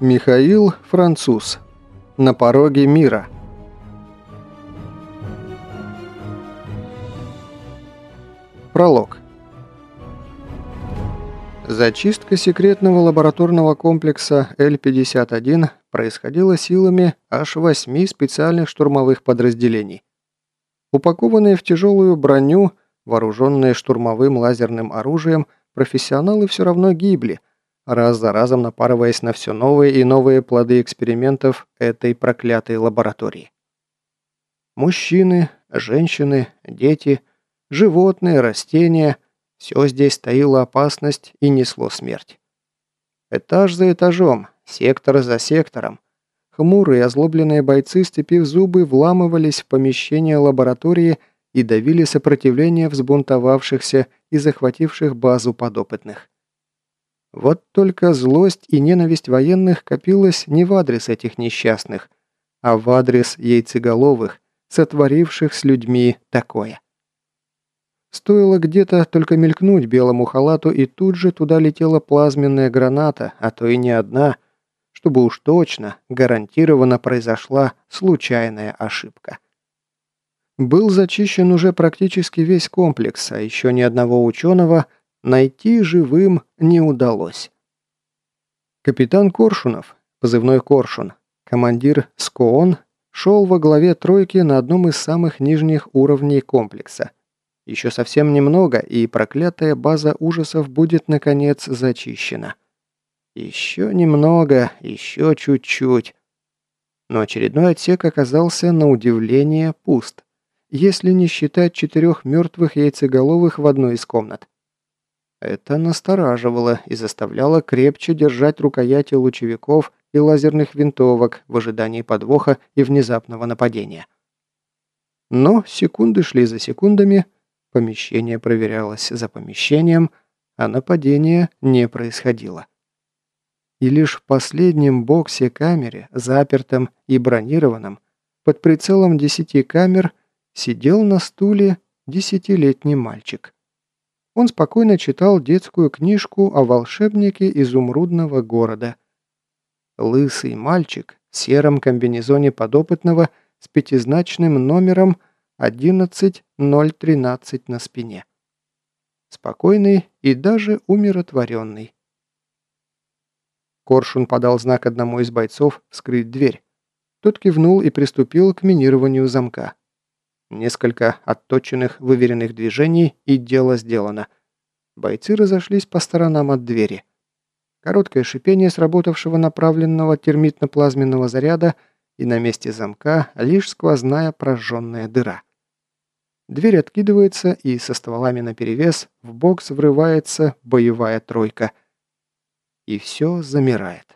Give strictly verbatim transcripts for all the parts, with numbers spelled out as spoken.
Михаил Француз. На пороге мира. Пролог. Зачистка секретного лабораторного комплекса Л пятьдесят один происходила силами аж восьми специальных штурмовых подразделений. Упакованные в тяжелую броню, вооруженные штурмовым лазерным оружием, профессионалы все равно гибли, раз за разом напарываясь на все новые и новые плоды экспериментов этой проклятой лаборатории. Мужчины, женщины, дети, животные, растения – все здесь таило опасность и несло смерть. Этаж за этажом, сектор за сектором, хмурые озлобленные бойцы, сцепив зубы, вламывались в помещение лаборатории и давили сопротивление взбунтовавшихся и захвативших базу подопытных. Вот только злость и ненависть военных копилась не в адрес этих несчастных, а в адрес яйцеголовых, сотворивших с людьми такое. Стоило где-то только мелькнуть белому халату, и тут же туда летела плазменная граната, а то и не одна, чтобы уж точно, гарантированно произошла случайная ошибка. Был зачищен уже практически весь комплекс, а еще ни одного ученого найти живым не удалось. Капитан Коршунов, позывной Коршун, командир СКООН, шел во главе тройки на одном из самых нижних уровней комплекса. Еще совсем немного, и проклятая база ужасов будет, наконец, зачищена. Еще немного, еще чуть-чуть. Но очередной отсек оказался, на удивление, пуст, если не считать четырех мертвых яйцеголовых в одной из комнат. Это настораживало и заставляло крепче держать рукояти лучевиков и лазерных винтовок в ожидании подвоха и внезапного нападения. Но секунды шли за секундами, помещение проверялось за помещением, а нападения не происходило. И лишь в последнем боксе-камере, запертом и бронированном, под прицелом десяти камер, сидел на стуле десятилетний мальчик. Он спокойно читал детскую книжку о волшебнике изумрудного города. Лысый мальчик в сером комбинезоне подопытного с пятизначным номером одиннадцать ноль тринадцать на спине. Спокойный и даже умиротворенный. Коршун подал знак одному из бойцов вскрыть дверь. Тот кивнул и приступил к минированию замка. Несколько отточенных, выверенных движений, и дело сделано. Бойцы разошлись по сторонам от двери. Короткое шипение сработавшего направленного термитно-плазменного заряда, и на месте замка лишь сквозная прожженная дыра. Дверь откидывается, и со стволами наперевес в бокс врывается боевая тройка. И все замирает.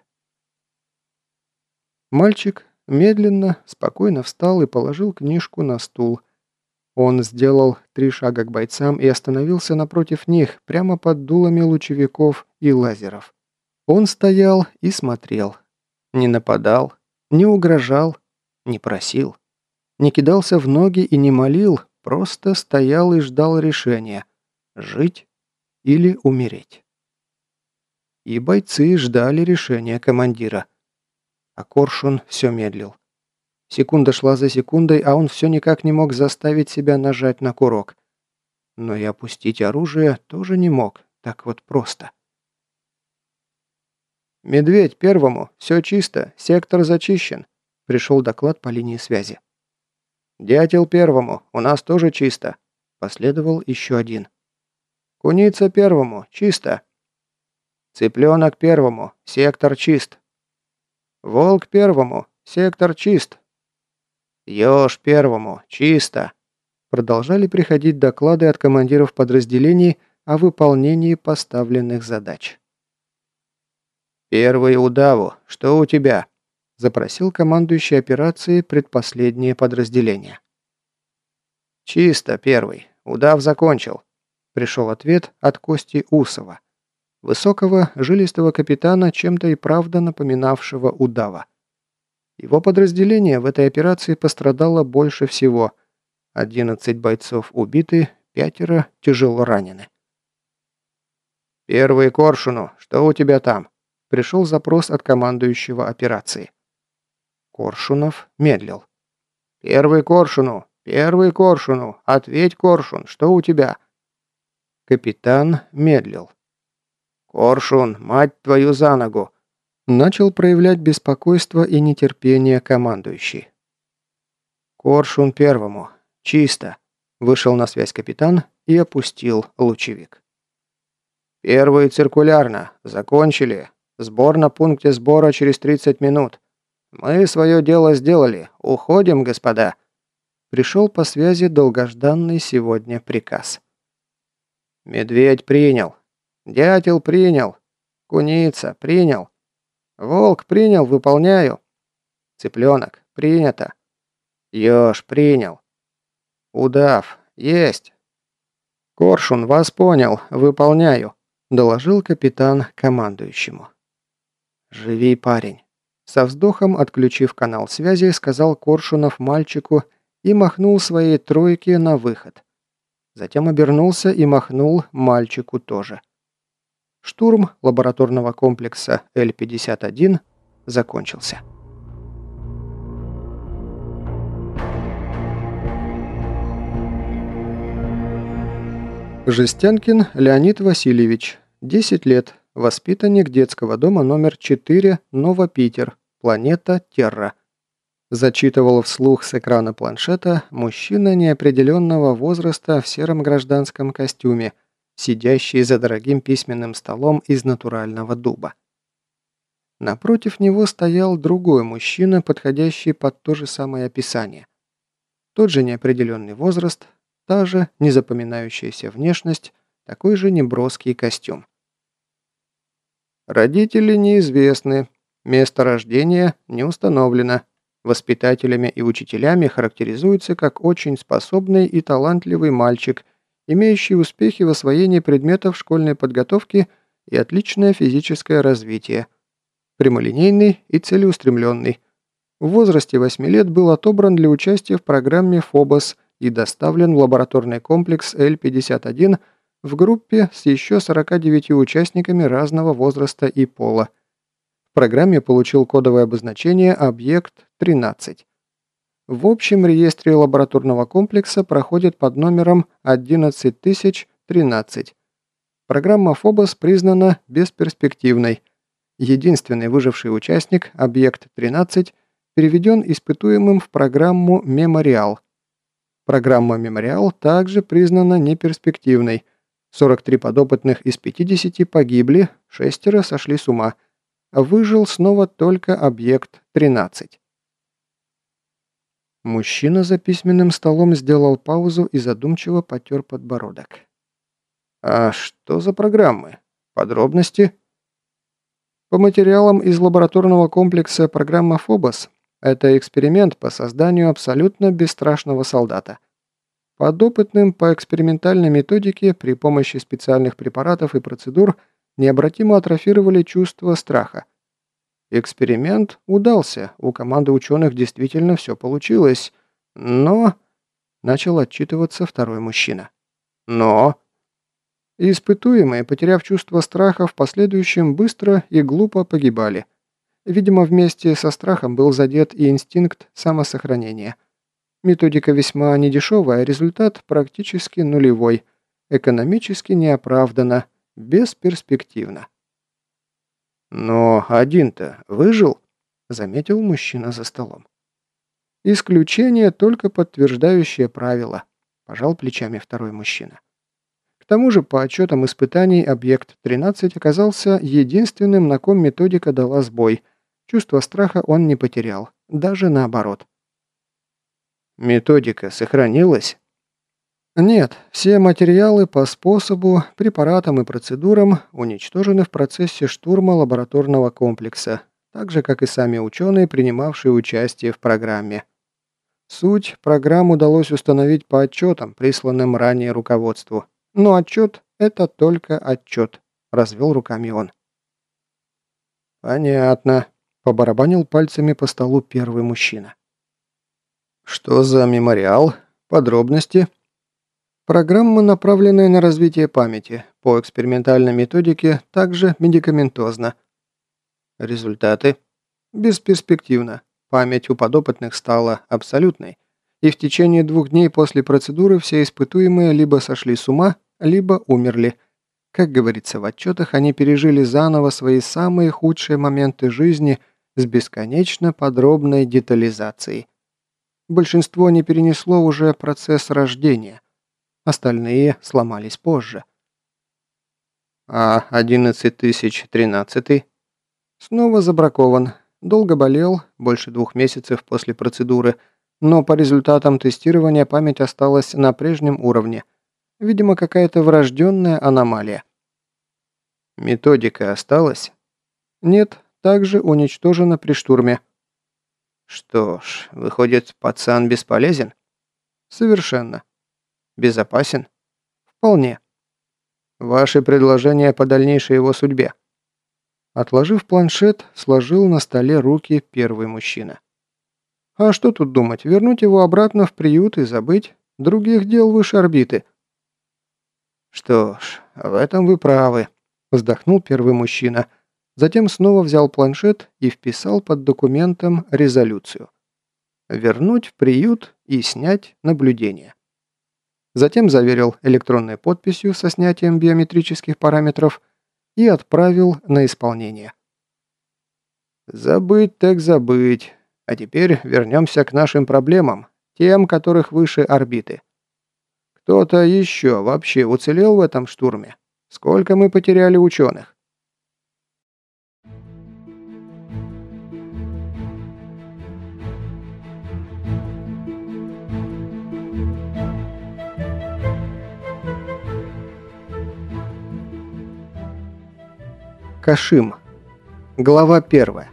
Мальчик медленно, спокойно встал и положил книжку на стул. Он сделал три шага к бойцам и остановился напротив них, прямо под дулами лучевиков и лазеров. Он стоял и смотрел. Не нападал, не угрожал, не просил, не кидался в ноги и не молил, просто стоял и ждал решения – жить или умереть. И бойцы ждали решения командира. А Коршун все медлил. Секунда шла за секундой, а он все никак не мог заставить себя нажать на курок. Но и опустить оружие тоже не мог, так вот просто. «Медведь, первому, все чисто, сектор зачищен», – пришел доклад по линии связи. «Дятел, первому, у нас тоже чисто», – последовал еще один. «Куница, первому, чисто». «Цыпленок, первому, сектор чист». «Волк, первому, сектор чист». «Еж, первому, чисто». Продолжали приходить доклады от командиров подразделений о выполнении поставленных задач. «Первый удаву, что у тебя?» – запросил командующий операцией предпоследнее подразделение. «Чисто, первый. Удав закончил», – пришел ответ от Кости Усова, высокого, жилистого капитана, чем-то и правда напоминавшего удава. Его подразделение в этой операции пострадало больше всего. одиннадцать бойцов убиты, пятеро тяжело ранены. «Первый Коршуну, что у тебя там?» пришел запрос от командующего операции. Коршунов медлил. «Первый Коршуну! Первый Коршуну! Ответь, Коршун, что у тебя?» Капитан медлил. «Коршун, мать твою за ногу!» Начал проявлять беспокойство и нетерпение командующий. «Коршун первому. Чисто!» Вышел на связь капитан и опустил лучевик. «Первый циркулярно. Закончили. Сбор на пункте сбора через тридцать минут. Мы свое дело сделали. Уходим, господа!» Пришел по связи долгожданный сегодня приказ. «Медведь принял. Дятел принял. Куница принял. Волк принял, выполняю. Цыпленок принято. Ёж принял. Удав есть. Коршун вас понял, выполняю», доложил капитан командующему. «Живи, парень». Со вздохом, отключив канал связи, сказал Коршунов мальчику и махнул своей тройке на выход. Затем обернулся и махнул мальчику тоже. Штурм лабораторного комплекса Л пятьдесят один закончился. Жестянкин Леонид Васильевич, десять лет, воспитанник детского дома номер четыре, Новопитер, планета Терра. Зачитывал вслух с экрана планшета мужчина неопределенного возраста в сером гражданском костюме, сидящий за дорогим письменным столом из натурального дуба. Напротив него стоял другой мужчина, подходящий под то же самое описание. Тот же неопределенный возраст, та же незапоминающаяся внешность, такой же неброский костюм. Родители неизвестны, место рождения не установлено. Воспитателями и учителями характеризуется как очень способный и талантливый мальчик, имеющий успехи в освоении предметов школьной подготовки и отличное физическое развитие. Прямолинейный и целеустремленный. В возрасте восьми лет был отобран для участия в программе «Фобос» и доставлен в лабораторный комплекс Л пятьдесят один в группе с еще сорока девятью участниками разного возраста и пола. В программе получил кодовое обозначение «Объект тринадцать». В общем реестре лабораторного комплекса проходит под номером одиннадцать тысяч тринадцать. Программа «Фобос» признана бесперспективной. Единственный выживший участник, объект тринадцать, переведен испытуемым в программу «Мемориал». Программа «Мемориал» также признана неперспективной. сорок три подопытных из пятидесяти погибли, шестеро сошли с ума. Выжил снова только объект тринадцать. Мужчина за письменным столом сделал паузу и задумчиво потер подбородок. «А что за программы? Подробности?» По материалам из лабораторного комплекса программа «Фобос» — это эксперимент по созданию абсолютно бесстрашного солдата. Подопытным по экспериментальной методике при помощи специальных препаратов и процедур необратимо атрофировали чувство страха. Эксперимент удался, у команды ученых действительно все получилось, но... Начал отчитываться второй мужчина. Но... Испытуемые, потеряв чувство страха, в последующем быстро и глупо погибали. Видимо, вместе со страхом был задет и инстинкт самосохранения. Методика весьма недешевая, результат практически нулевой, экономически неоправданно, бесперспективно. «Но один-то выжил?» – заметил мужчина за столом. «Исключение, только подтверждающее правило», – пожал плечами второй мужчина. К тому же, по отчетам испытаний, объект тринадцать оказался единственным, на ком методика дала сбой. Чувство страха он не потерял, даже наоборот. «Методика сохранилась?» Нет, все материалы по способу, препаратам и процедурам уничтожены в процессе штурма лабораторного комплекса, так же, как и сами ученые, принимавшие участие в программе. Суть программ удалось установить по отчетам, присланным ранее руководству. Но отчет – это только отчет, развел руками он. «Понятно», – побарабанил пальцами по столу первый мужчина. «Что за мемориал? Подробности?» Программа, направленная на развитие памяти, по экспериментальной методике, также медикаментозно. Результаты? Бесперспективно. Память у подопытных стала абсолютной. И в течение двух дней после процедуры все испытуемые либо сошли с ума, либо умерли. Как говорится в отчетах, они пережили заново свои самые худшие моменты жизни с бесконечно подробной детализацией. Большинство не перенесло уже процесс рождения. Остальные сломались позже. А одиннадцать тысяч тринадцатый? Снова забракован. Долго болел, больше двух месяцев после процедуры, но по результатам тестирования память осталась на прежнем уровне. Видимо, какая-то врожденная аномалия. Методика осталась? Нет, также уничтожена при штурме. Что ж, выходит, пацан бесполезен? Совершенно. Безопасен? Вполне. Ваши предложения по дальнейшей его судьбе? Отложив планшет, сложил на столе руки первый мужчина. А что тут думать, вернуть его обратно в приют и забыть? Других дел выше орбиты. Что ж, в этом вы правы, вздохнул первый мужчина. Затем снова взял планшет и вписал под документом резолюцию. Вернуть в приют и снять наблюдение. Затем заверил электронной подписью со снятием биометрических параметров и отправил на исполнение. Забыть так забыть. А теперь вернемся к нашим проблемам, тем, которых выше орбиты. Кто-то еще вообще уцелел в этом штурме? Сколько мы потеряли ученых? Кашим. Глава первая.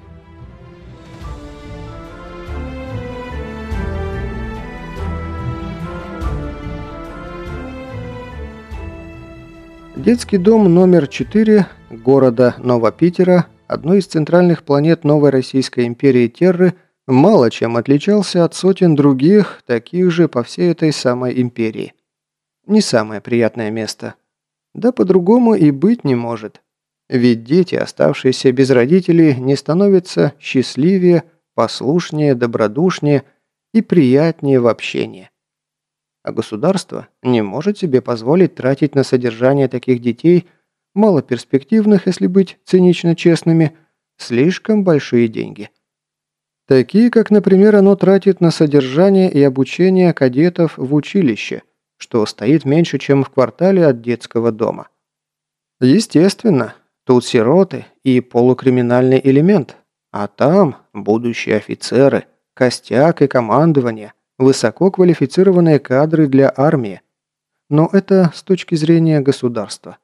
Детский дом номер четыре города Новопитера, одной из центральных планет новой Российской империи Терры, мало чем отличался от сотен других, таких же по всей этой самой империи. Не самое приятное место. Да по-другому и быть не может. Ведь дети, оставшиеся без родителей, не становятся счастливее, послушнее, добродушнее и приятнее в общении. А государство не может себе позволить тратить на содержание таких детей, малоперспективных, если быть цинично честными, слишком большие деньги. Такие, как, например, оно тратит на содержание и обучение кадетов в училище, что стоит меньше, чем в квартале от детского дома. Естественно, тут сироты и полукриминальный элемент, а там будущие офицеры, костяк и командование, высококвалифицированные кадры для армии. Но это с точки зрения государства.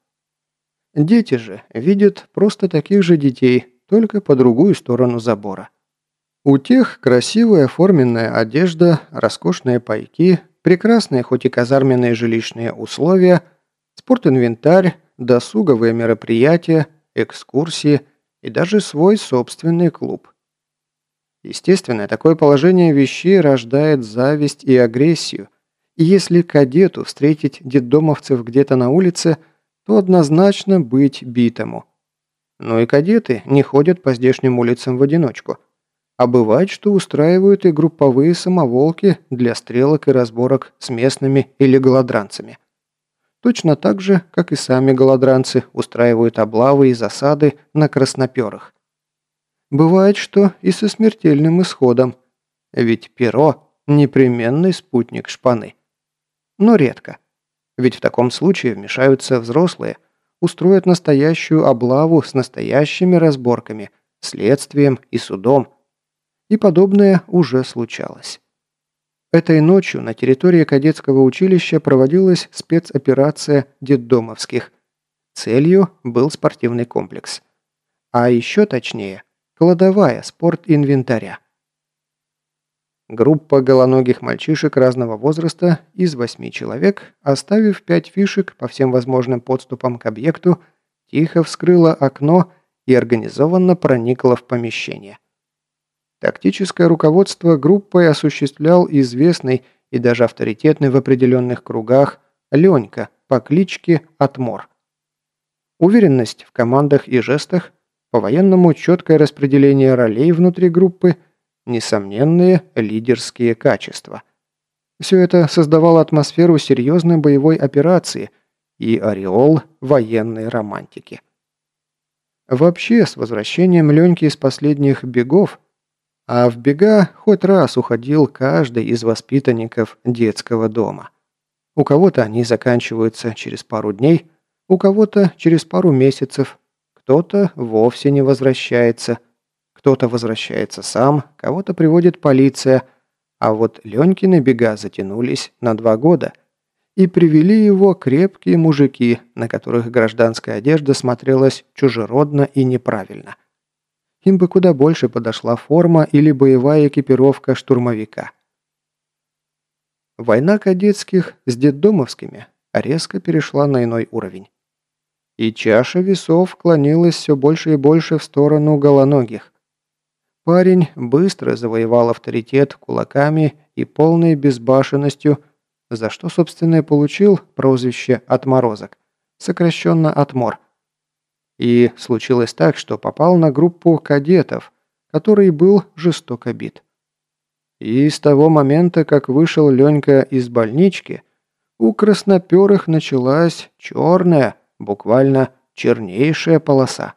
Дети же видят просто таких же детей, только по другую сторону забора. У тех красивая форменная одежда, роскошные пайки, прекрасные хоть и казарменные жилищные условия, спортинвентарь, досуговые мероприятия, экскурсии и даже свой собственный клуб. Естественно, такое положение вещей рождает зависть и агрессию, и если кадету встретить детдомовцев где-то на улице, то однозначно быть битому. Но и кадеты не ходят по здешним улицам в одиночку, а бывает, что устраивают и групповые самоволки для стрелок и разборок с местными или голодранцами. Точно так же, как и сами голодранцы устраивают облавы и засады на красноперых. Бывает, что и со смертельным исходом, ведь перо – непременный спутник шпаны. Но редко, ведь в таком случае вмешаются взрослые, устроят настоящую облаву с настоящими разборками, следствием и судом. И подобное уже случалось. Этой ночью на территории кадетского училища проводилась спецоперация детдомовских. Целью был спортивный комплекс. А еще точнее, кладовая спортинвентаря. Группа голоногих мальчишек разного возраста из восьми человек, оставив пять фишек по всем возможным подступам к объекту, тихо вскрыла окно и организованно проникла в помещение. Тактическое руководство группой осуществлял известный и даже авторитетный в определенных кругах Ленька по кличке Отмор. Уверенность в командах и жестах, По-военному четкое распределение ролей внутри группы, несомненные лидерские качества. Все это создавало атмосферу серьезной боевой операции и ореол военной романтики. Вообще, с возвращением Леньки из последних бегов, а в бега хоть раз уходил каждый из воспитанников детского дома. У кого-то они заканчиваются через пару дней, у кого-то через пару месяцев, кто-то вовсе не возвращается, кто-то возвращается сам, кого-то приводит полиция, а вот Ленькины бега затянулись на два года и привели его крепкие мужики, на которых гражданская одежда смотрелась чужеродно и неправильно. Им бы куда больше подошла форма или боевая экипировка штурмовика. Война кадетских с детдомовскими резко перешла на иной уровень. И чаша весов клонилась все больше и больше в сторону голоногих. Парень быстро завоевал авторитет кулаками и полной безбашенностью, за что, собственно, и получил прозвище «отморозок», сокращенно «отмор». И случилось так, что попал на группу кадетов, который был жестоко бит. И с того момента, как вышел Ленька из больнички, у красноперых началась черная, буквально чернейшая полоса.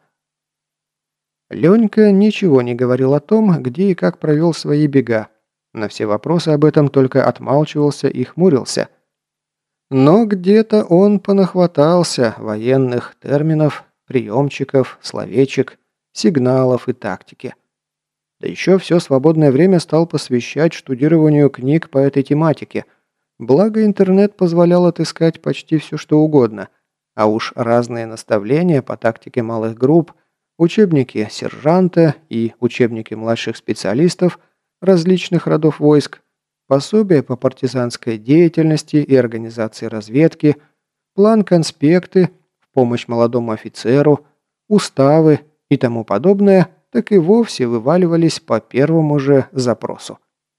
Ленька ничего не говорил о том, где и как провел свои бега. На все вопросы об этом только отмалчивался и хмурился. Но где-то он понахватался военных терминов, приемчиков, словечек, сигналов и тактики. Да еще все свободное время стал посвящать штудированию книг по этой тематике. Благо интернет позволял отыскать почти все, что угодно. А уж разные наставления по тактике малых групп, учебники сержанта и учебники младших специалистов различных родов войск, пособия по партизанской деятельности и организации разведки, план-конспекты в помощь молодому офицеру, уставы и тому подобное так и вовсе вываливались по первому же запросу.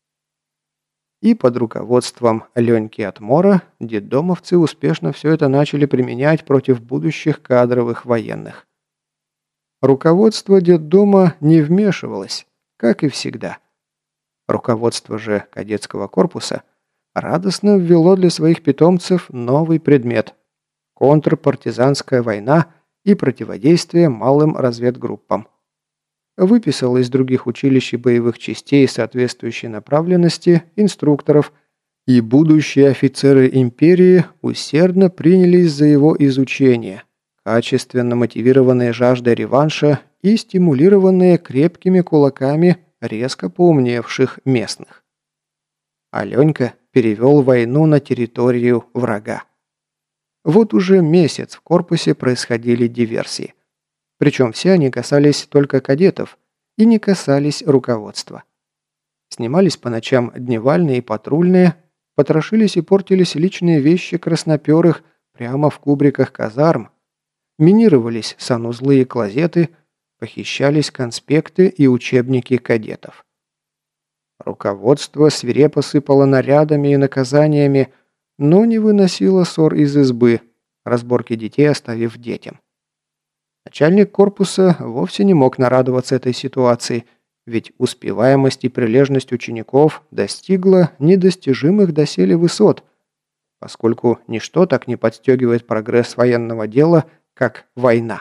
И под руководством Леньки Отмора детдомовцы успешно все это начали применять против будущих кадровых военных. Руководство детдома не вмешивалось, как и всегда. Руководство же кадетского корпуса радостно ввело для своих питомцев новый предмет – контрпартизанская война и противодействие малым разведгруппам. Выписал из других училищ и боевых частей соответствующей направленности инструкторов, и будущие офицеры империи усердно принялись за его изучение, качественно мотивированные жаждой реванша и стимулированные крепкими кулаками резко поумневших местных. Аленька перевел войну на территорию врага. Вот уже месяц в корпусе происходили диверсии. Причем все они касались только кадетов и не касались руководства. Снимались по ночам дневальные и патрульные, потрошились и портились личные вещи красноперых прямо в кубриках казарм, минировались санузлы и клозеты, похищались конспекты и учебники кадетов. Руководство свирепо сыпало нарядами и наказаниями, но не выносило ссор из избы, разборки детей оставив детям. Начальник корпуса вовсе не мог нарадоваться этой ситуации, ведь успеваемость и прилежность учеников достигла недостижимых доселе высот, поскольку ничто так не подстегивает прогресс военного дела, как война.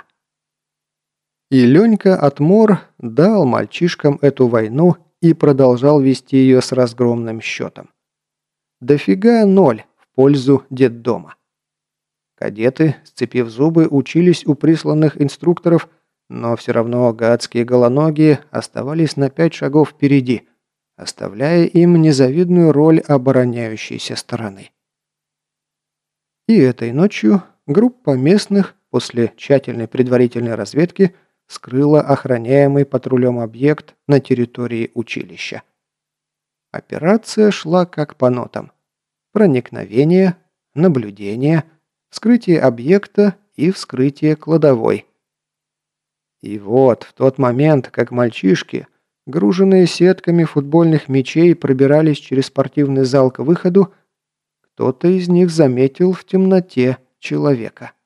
И Ленька Отмор дал мальчишкам эту войну и продолжал вести ее с разгромным счетом. Дофига ноль в пользу детдома. Кадеты, сцепив зубы, учились у присланных инструкторов, но все равно гадские голоногие оставались на пять шагов впереди, оставляя им незавидную роль обороняющейся стороны. И этой ночью группа местных после тщательной предварительной разведки скрыла охраняемый патрулем объект на территории училища. Операция шла как по нотам. Проникновение, наблюдение, вскрытие объекта и вскрытие кладовой. И вот в тот момент, как мальчишки, груженные сетками футбольных мячей, пробирались через спортивный зал к выходу, кто-то из них заметил в темноте человека.